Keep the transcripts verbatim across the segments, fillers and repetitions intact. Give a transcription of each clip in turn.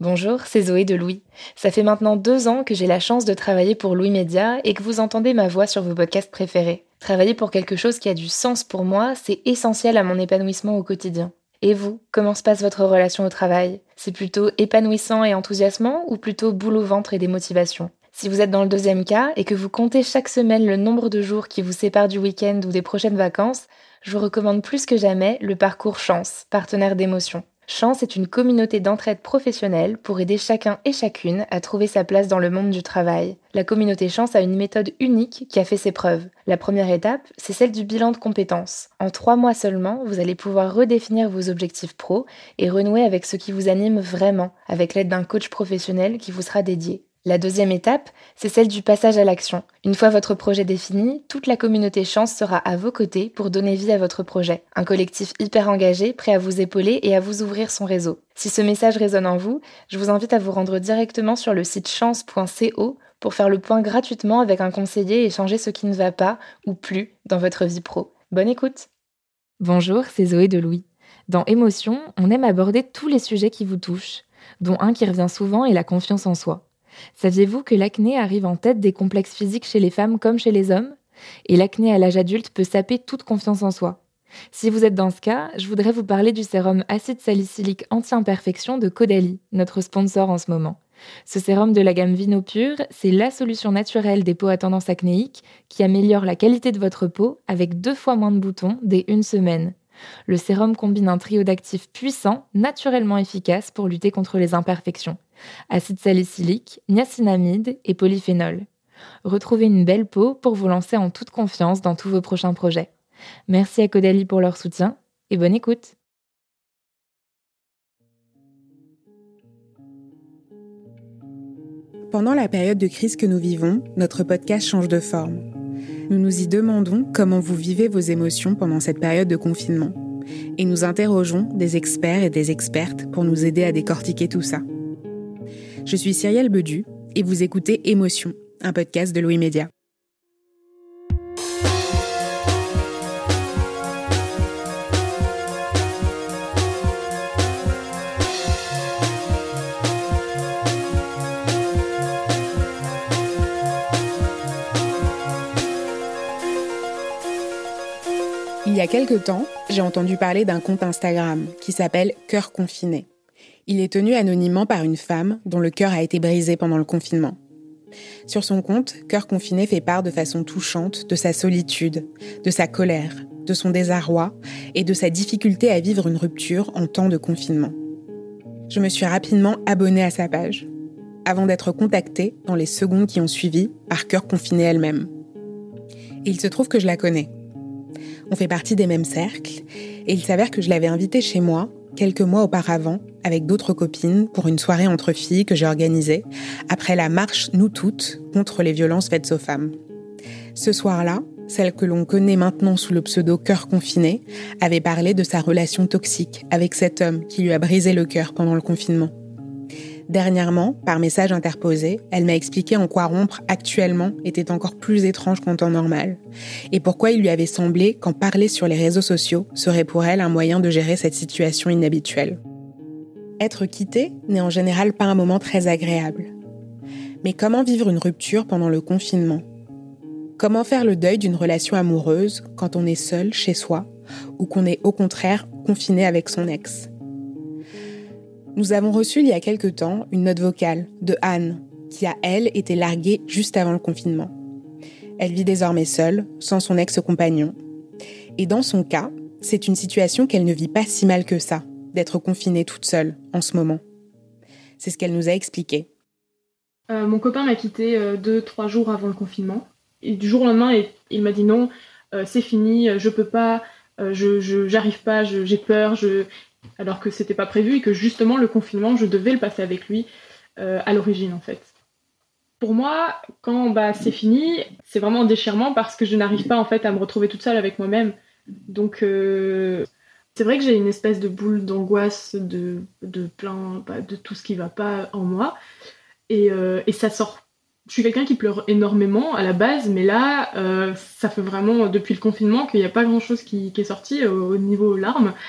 Bonjour, c'est Zoé de Louis. Ça fait maintenant deux ans que j'ai la chance de travailler pour Louis Média et que vous entendez ma voix sur vos podcasts préférés. Travailler pour quelque chose qui a du sens pour moi, c'est essentiel à mon épanouissement au quotidien. Et vous, comment se passe votre relation au travail ? C'est plutôt épanouissant et enthousiasmant ou plutôt boule au ventre et démotivation ? Si vous êtes dans le deuxième cas et que vous comptez chaque semaine le nombre de jours qui vous séparent du week-end ou des prochaines vacances, je vous recommande plus que jamais le parcours Chance, partenaire d'émotion. Chance est une communauté d'entraide professionnelle pour aider chacun et chacune à trouver sa place dans le monde du travail. La communauté Chance a une méthode unique qui a fait ses preuves. La première étape, c'est celle du bilan de compétences. En trois mois seulement, vous allez pouvoir redéfinir vos objectifs pro et renouer avec ce qui vous anime vraiment, avec l'aide d'un coach professionnel qui vous sera dédié. La deuxième étape, c'est celle du passage à l'action. Une fois votre projet défini, toute la communauté Chance sera à vos côtés pour donner vie à votre projet. Un collectif hyper engagé, prêt à vous épauler et à vous ouvrir son réseau. Si ce message résonne en vous, je vous invite à vous rendre directement sur le site chance point co pour faire le point gratuitement avec un conseiller et changer ce qui ne va pas ou plus dans votre vie pro. Bonne écoute! Bonjour, c'est Zoé de Louis. Dans Émotion, on aime aborder tous les sujets qui vous touchent, dont un qui revient souvent est la confiance en soi. Saviez-vous que l'acné arrive en tête des complexes physiques chez les femmes comme chez les hommes ? Et l'acné à l'âge adulte peut saper toute confiance en soi. Si vous êtes dans ce cas, je voudrais vous parler du sérum acide salicylique anti-imperfection de Caudalie, notre sponsor en ce moment. Ce sérum de la gamme Vino Pur, c'est la solution naturelle des peaux à tendance acnéique qui améliore la qualité de votre peau avec deux fois moins de boutons dès une semaine. Le sérum combine un trio d'actifs puissants, naturellement efficaces pour lutter contre les imperfections. Acide salicylique, niacinamide et polyphénol. Retrouvez une belle peau pour vous lancer en toute confiance dans tous vos prochains projets. Merci à Caudalie pour leur soutien et bonne écoute. Pendant la période de crise que nous vivons, notre podcast change de forme. Nous nous y demandons comment vous vivez vos émotions pendant cette période de confinement. Et nous interrogeons des experts et des expertes pour nous aider à décortiquer tout ça. Je suis Cyrielle Bedu et vous écoutez Émotion, un podcast de Louis Média. Il y a quelque temps, j'ai entendu parler d'un compte Instagram qui s'appelle Cœur confiné. Il est tenu anonymement par une femme dont le cœur a été brisé pendant le confinement. Sur son compte, Cœur confiné fait part de façon touchante de sa solitude, de sa colère, de son désarroi et de sa difficulté à vivre une rupture en temps de confinement. Je me suis rapidement abonnée à sa page, avant d'être contactée dans les secondes qui ont suivi par Cœur confiné elle-même. Et il se trouve que je la connais. On fait partie des mêmes cercles, et il s'avère que je l'avais invitée chez moi, quelques mois auparavant, avec d'autres copines, pour une soirée entre filles que j'ai organisée, après la marche Nous Toutes contre les violences faites aux femmes. Ce soir-là, celle que l'on connaît maintenant sous le pseudo Cœur confiné, avait parlé de sa relation toxique avec cet homme qui lui a brisé le cœur pendant le confinement. Dernièrement, par message interposé, elle m'a expliqué en quoi rompre actuellement était encore plus étrange qu'en temps normal, et pourquoi il lui avait semblé qu'en parler sur les réseaux sociaux serait pour elle un moyen de gérer cette situation inhabituelle. Être quitté n'est en général pas un moment très agréable. Mais comment vivre une rupture pendant le confinement ? Comment faire le deuil d'une relation amoureuse quand on est seul chez soi ou qu'on est au contraire confiné avec son ex ? Nous avons reçu il y a quelque temps une note vocale de Anne, qui a, elle, été larguée juste avant le confinement. Elle vit désormais seule, sans son ex-compagnon. Et dans son cas, c'est une situation qu'elle ne vit pas si mal que ça, d'être confinée toute seule, en ce moment. C'est ce qu'elle nous a expliqué. Euh, mon copain m'a quittée euh, deux, trois jours avant le confinement. Et du jour au lendemain, il, il m'a dit non, euh, c'est fini, je peux pas, euh, je, je, j'arrive pas, je, j'ai peur, je... alors que c'était pas prévu et que justement le confinement, je devais le passer avec lui euh, à l'origine en fait. Pour moi, quand bah, c'est fini, c'est vraiment un déchirement parce que je n'arrive pas en fait à me retrouver toute seule avec moi-même. Donc euh, c'est vrai que j'ai une espèce de boule d'angoisse de, de plein, bah, de tout ce qui va pas en moi et, euh, et ça sort. Je suis quelqu'un qui pleure énormément à la base, mais là, euh, ça fait vraiment depuis le confinement qu'il n'y a pas grand-chose qui, qui est sorti au, au niveau larmes.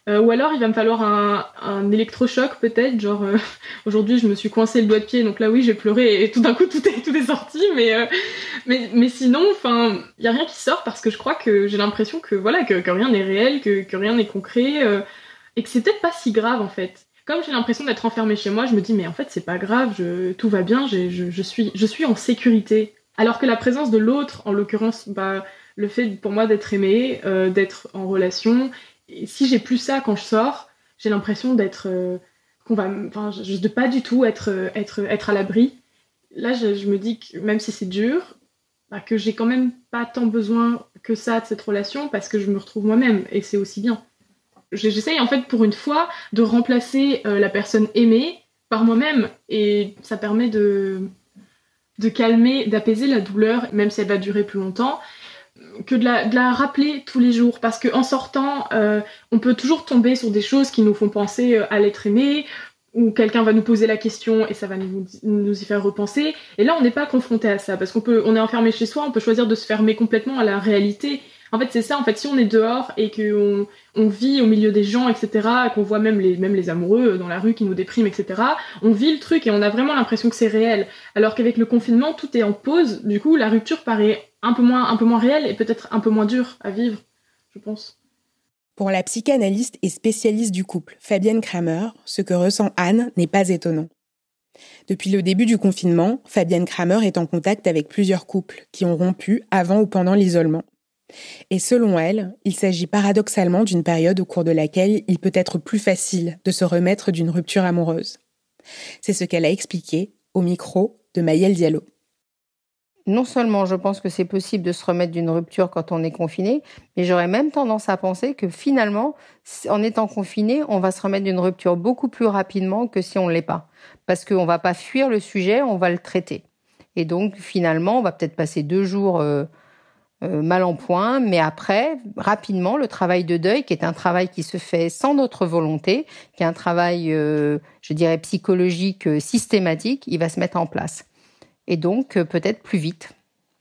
Euh, ou alors il va me falloir un, un électrochoc peut-être, genre euh, aujourd'hui je me suis coincé le doigt de pied, donc là oui j'ai pleuré et tout d'un coup tout est, tout est sorti, mais, euh, mais, mais sinon enfin il y a rien qui sort parce que je crois que j'ai l'impression que voilà que, que rien n'est réel, que, que rien n'est concret euh, et que c'est peut-être pas si grave en fait. Comme j'ai l'impression d'être enfermée chez moi, je me dis mais en fait c'est pas grave, je, tout va bien, j'ai, je, je, suis, je suis en sécurité. Alors que la présence de l'autre, en l'occurrence bah, le fait pour moi d'être aimée, euh, d'être en relation, et si j'ai plus ça quand je sors, j'ai l'impression d'être, euh, qu'on va, enfin, je, de pas du tout être, être, être à l'abri. Là, je, je me dis que même si c'est dur, bah, que j'ai quand même pas tant besoin que ça de cette relation parce que je me retrouve moi-même et c'est aussi bien. J'essaye en fait pour une fois de remplacer euh, la personne aimée par moi-même et ça permet de, de calmer, d'apaiser la douleur, même si elle va durer plus longtemps, que de la, de la rappeler tous les jours, parce qu'en sortant, euh, on peut toujours tomber sur des choses qui nous font penser à l'être aimé, ou quelqu'un va nous poser la question et ça va nous, nous y faire repenser, et là on n'est pas confronté à ça, parce qu'on peut, on est enfermé chez soi, on peut choisir de se fermer complètement à la réalité. En fait c'est ça, en fait si on est dehors et qu'on on vit au milieu des gens, et cetera, qu'on voit même les, même les amoureux dans la rue qui nous dépriment, et cetera, on vit le truc et on a vraiment l'impression que c'est réel, alors qu'avec le confinement tout est en pause, du coup la rupture paraît un peu moins, un peu moins réel et peut-être un peu moins dur à vivre, je pense. Pour la psychanalyste et spécialiste du couple, Fabienne Kramer, ce que ressent Anne n'est pas étonnant. Depuis le début du confinement, Fabienne Kramer est en contact avec plusieurs couples qui ont rompu avant ou pendant l'isolement. Et selon elle, il s'agit paradoxalement d'une période au cours de laquelle il peut être plus facile de se remettre d'une rupture amoureuse. C'est ce qu'elle a expliqué au micro de Maëlle Diallo. Non seulement je pense que c'est possible de se remettre d'une rupture quand on est confiné, mais j'aurais même tendance à penser que finalement, en étant confiné, on va se remettre d'une rupture beaucoup plus rapidement que si on ne l'est pas. Parce qu'on ne va pas fuir le sujet, on va le traiter. Et donc finalement, on va peut-être passer deux jours euh, euh, mal en point, mais après, rapidement, le travail de deuil, qui est un travail qui se fait sans notre volonté, qui est un travail, euh, je dirais, psychologique euh, systématique, il va se mettre en place. Et donc euh, peut-être plus vite.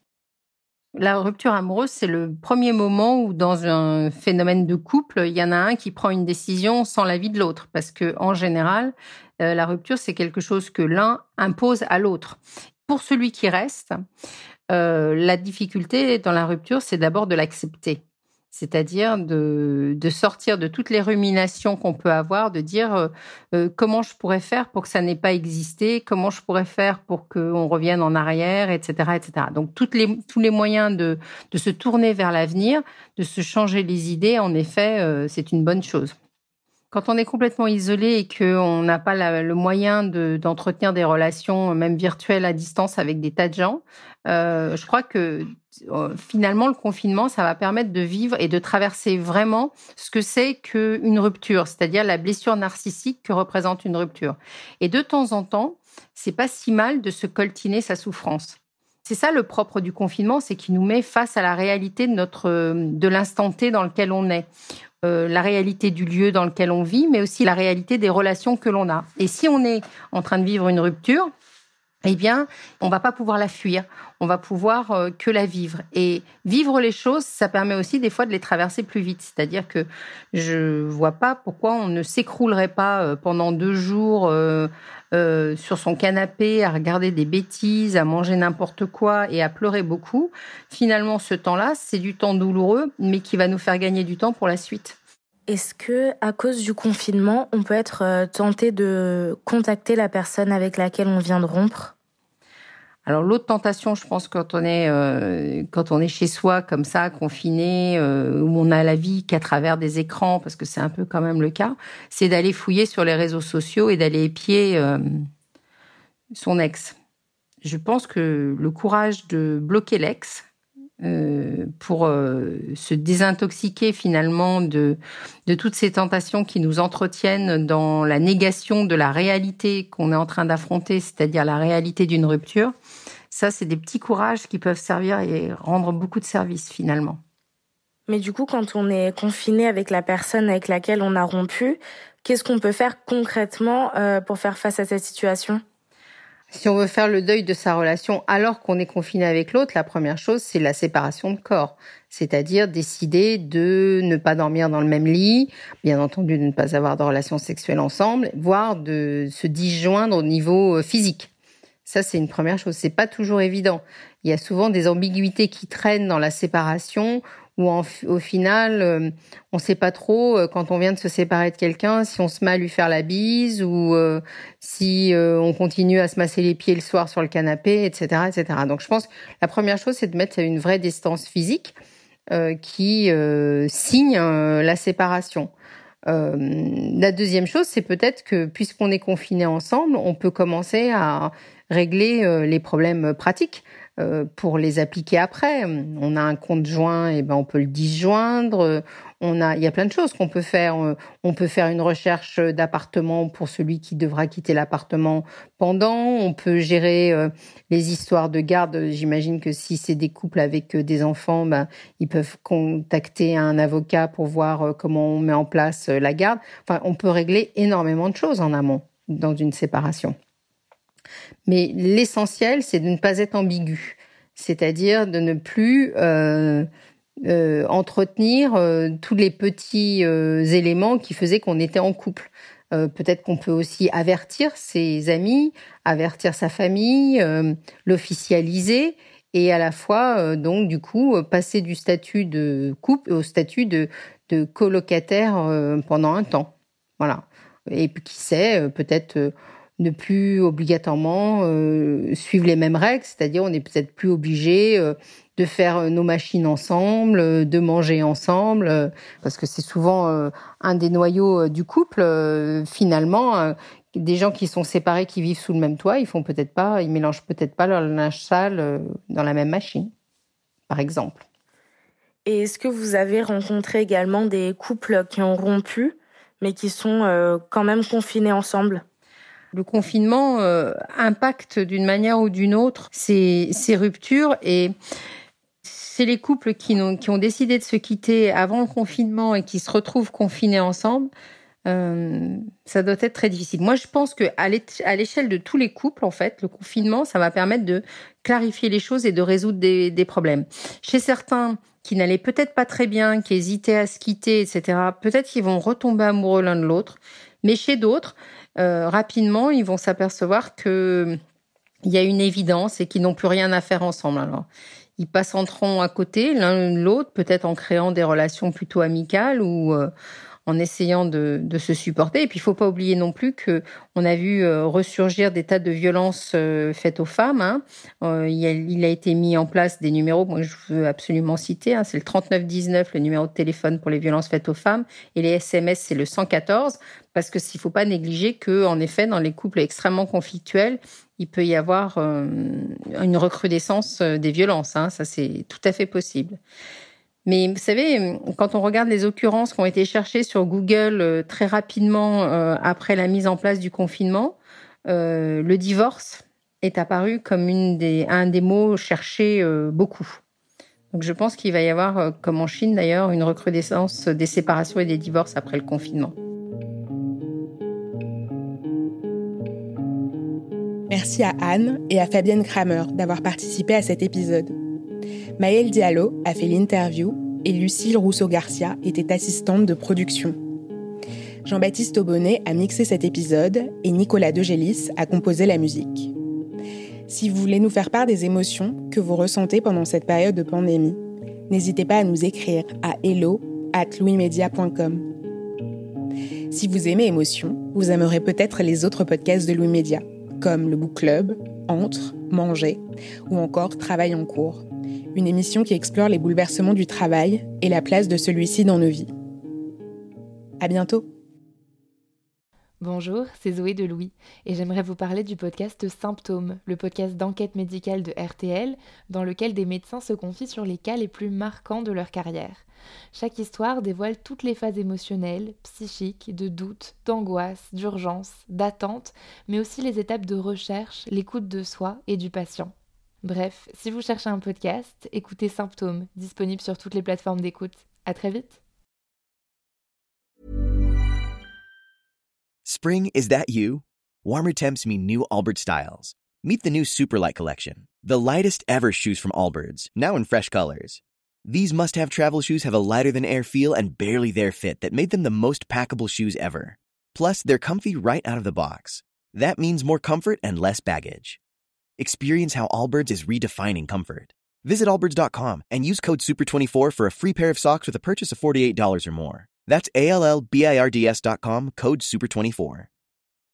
La rupture amoureuse, c'est le premier moment où dans un phénomène de couple, il y en a un qui prend une décision sans l'avis de l'autre. Parce qu'en général, euh, la rupture, c'est quelque chose que l'un impose à l'autre. Pour celui qui reste, euh, la difficulté dans la rupture, c'est d'abord de l'accepter. C'est-à-dire de, de sortir de toutes les ruminations qu'on peut avoir, de dire euh, comment je pourrais faire pour que ça n'ait pas existé, comment je pourrais faire pour qu'on revienne en arrière, et cetera, et cetera. Donc toutes les, tous les moyens de, de se tourner vers l'avenir, de se changer les idées, en effet, euh, c'est une bonne chose. Quand on est complètement isolé et qu'on n'a pas la, le moyen de, d'entretenir des relations, même virtuelles, à distance avec des tas de gens, euh, je crois que euh, finalement, le confinement, ça va permettre de vivre et de traverser vraiment ce que c'est qu'une rupture, c'est-à-dire la blessure narcissique que représente une rupture. Et de temps en temps, c'est pas si mal de se coltiner sa souffrance. C'est ça le propre du confinement, c'est qu'il nous met face à la réalité de, notre, de l'instant T dans lequel on est. Euh, la réalité du lieu dans lequel on vit, mais aussi la réalité des relations que l'on a. Et si on est en train de vivre une rupture, eh bien, on va pas pouvoir la fuir, on va pouvoir euh, que la vivre. Et vivre les choses, ça permet aussi des fois de les traverser plus vite. C'est-à-dire que je vois pas pourquoi on ne s'écroulerait pas euh, pendant deux jours euh, euh, sur son canapé à regarder des bêtises, à manger n'importe quoi et à pleurer beaucoup. Finalement, ce temps-là, c'est du temps douloureux, mais qui va nous faire gagner du temps pour la suite. Est-ce que, à cause du confinement, on peut être tenté de contacter la personne avec laquelle on vient de rompre ? Alors l'autre tentation, je pense, quand on est euh, quand on est chez soi comme ça, confiné, euh, où on a la vie qu'à travers des écrans, parce que c'est un peu quand même le cas, c'est d'aller fouiller sur les réseaux sociaux et d'aller épier euh, son ex. Je pense que le courage de bloquer l'ex, Euh, pour euh, se désintoxiquer finalement de, de toutes ces tentations qui nous entretiennent dans la négation de la réalité qu'on est en train d'affronter, c'est-à-dire la réalité d'une rupture. Ça, c'est des petits courages qui peuvent servir et rendre beaucoup de services finalement. Mais du coup, quand on est confiné avec la personne avec laquelle on a rompu, qu'est-ce qu'on peut faire concrètement euh, pour faire face à cette situation ? Si on veut faire le deuil de sa relation alors qu'on est confiné avec l'autre, la première chose, c'est la séparation de corps. C'est-à-dire décider de ne pas dormir dans le même lit, bien entendu de ne pas avoir de relations sexuelles ensemble, voire de se disjoindre au niveau physique. Ça, c'est une première chose. C'est pas toujours évident. Il y a souvent des ambiguïtés qui traînent dans la séparation où en, au final, euh, on ne sait pas trop euh, quand on vient de se séparer de quelqu'un si on se met à lui faire la bise ou euh, si euh, on continue à se masser les pieds le soir sur le canapé, et cetera, et cetera. Donc, je pense que la première chose, c'est de mettre une vraie distance physique euh, qui euh, signe euh, la séparation. Euh, la deuxième chose, c'est peut-être que puisqu'on est confinés ensemble, on peut commencer à régler euh, les problèmes pratiques euh, pour les appliquer après. On a un compte joint, et ben on peut le disjoindre. On a, il y a plein de choses qu'on peut faire. On peut faire une recherche d'appartement pour celui qui devra quitter l'appartement pendant. On peut gérer euh, les histoires de garde. J'imagine que si c'est des couples avec des enfants, ben ils peuvent contacter un avocat pour voir euh, comment on met en place euh, la garde. Enfin, on peut régler énormément de choses en amont dans une séparation. Mais l'essentiel, c'est de ne pas être ambigu, c'est-à-dire de ne plus euh, euh, entretenir euh, tous les petits euh, éléments qui faisaient qu'on était en couple. Euh, peut-être qu'on peut aussi avertir ses amis, avertir sa famille, euh, l'officialiser et à la fois, euh, donc, du coup, passer du statut de couple au statut de, de colocataire euh, pendant un temps. Voilà. Et puis, qui sait, euh, peut-être... Euh, ne plus obligatoirement euh, suivre les mêmes règles, c'est-à-dire on n'est peut-être plus obligé euh, de faire nos machines ensemble, euh, de manger ensemble, euh, parce que c'est souvent euh, un des noyaux euh, du couple. Euh, finalement, euh, des gens qui sont séparés, qui vivent sous le même toit, ils font peut-être pas, ils mélangent peut-être pas leur linge sale euh, dans la même machine, par exemple. Et est-ce que vous avez rencontré également des couples qui ont rompu, mais qui sont euh, quand même confinés ensemble ? Le confinement euh, impacte d'une manière ou d'une autre ces, ces ruptures et c'est les couples qui ont, qui ont décidé de se quitter avant le confinement et qui se retrouvent confinés ensemble. Euh, ça doit être très difficile. Moi, je pense que à l'échelle de tous les couples, en fait, le confinement, ça va permettre de clarifier les choses et de résoudre des, des problèmes. Chez certains qui n'allaient peut-être pas très bien, qui hésitaient à se quitter, et cetera, peut-être qu'ils vont retomber amoureux l'un de l'autre. Mais chez d'autres, euh, rapidement, ils vont s'apercevoir que il y a une évidence et qu'ils n'ont plus rien à faire ensemble. Alors, ils passeront à côté l'un de l'autre, peut-être en créant des relations plutôt amicales ou euh, en essayant de, de se supporter. Et puis, il faut pas oublier non plus que on a vu euh, ressurgir des tas de violences euh, faites aux femmes. Hein. Euh, il, a, il a été mis en place des numéros, moi je veux absolument citer, hein, c'est le trente-neuf dix-neuf, le numéro de téléphone pour les violences faites aux femmes, et les S M S, c'est le cent quatorze, parce que s'il faut pas négliger que, en effet, dans les couples extrêmement conflictuels, il peut y avoir euh, une recrudescence des violences. Hein, ça, c'est tout à fait possible. Mais vous savez, quand on regarde les occurrences qui ont été cherchées sur Google euh, très rapidement euh, après la mise en place du confinement, euh, le divorce est apparu comme une des, un des mots cherchés euh, beaucoup. Donc je pense qu'il va y avoir, euh, comme en Chine d'ailleurs, une recrudescence des séparations et des divorces après le confinement. Merci à Anne et à Fabienne Kramer d'avoir participé à cet épisode. Maëlle Diallo a fait l'interview et Lucille Rousseau-Garcia était assistante de production. Jean-Baptiste Aubonnet a mixé cet épisode et Nicolas Degélis a composé la musique. Si vous voulez nous faire part des émotions que vous ressentez pendant cette période de pandémie, n'hésitez pas à nous écrire à hello arobase louismedia point com. Si vous aimez Émotion, vous aimerez peut-être les autres podcasts de Louis Média, comme le Book Club, Entre, Manger ou encore Travail en cours, une émission qui explore les bouleversements du travail et la place de celui-ci dans nos vies. À bientôt. Bonjour, c'est Zoé de Louis et j'aimerais vous parler du podcast Symptômes, le podcast d'enquête médicale de R T L, dans lequel des médecins se confient sur les cas les plus marquants de leur carrière. Chaque histoire dévoile toutes les phases émotionnelles, psychiques, de doute, d'angoisse, d'urgence, d'attente, mais aussi les étapes de recherche, l'écoute de soi et du patient. Bref, si vous cherchez un podcast, écoutez Symptômes, disponible sur toutes les plateformes d'écoute. À très vite. Spring, is that you? Warmer temps mean new Allbirds styles. Meet the new Superlight Collection, the lightest ever shoes from Allbirds, now in fresh colors. These must-have travel shoes have a lighter-than-air feel and barely-there fit that made them the most packable shoes ever. Plus, they're comfy right out of the box. That means more comfort and less baggage. Experience how Allbirds is redefining comfort. Visit allbirds dot com and use code super twenty-four for a free pair of socks with a purchase of forty-eight dollars or more. That's A L L B I R D S dot com, code super twenty-four.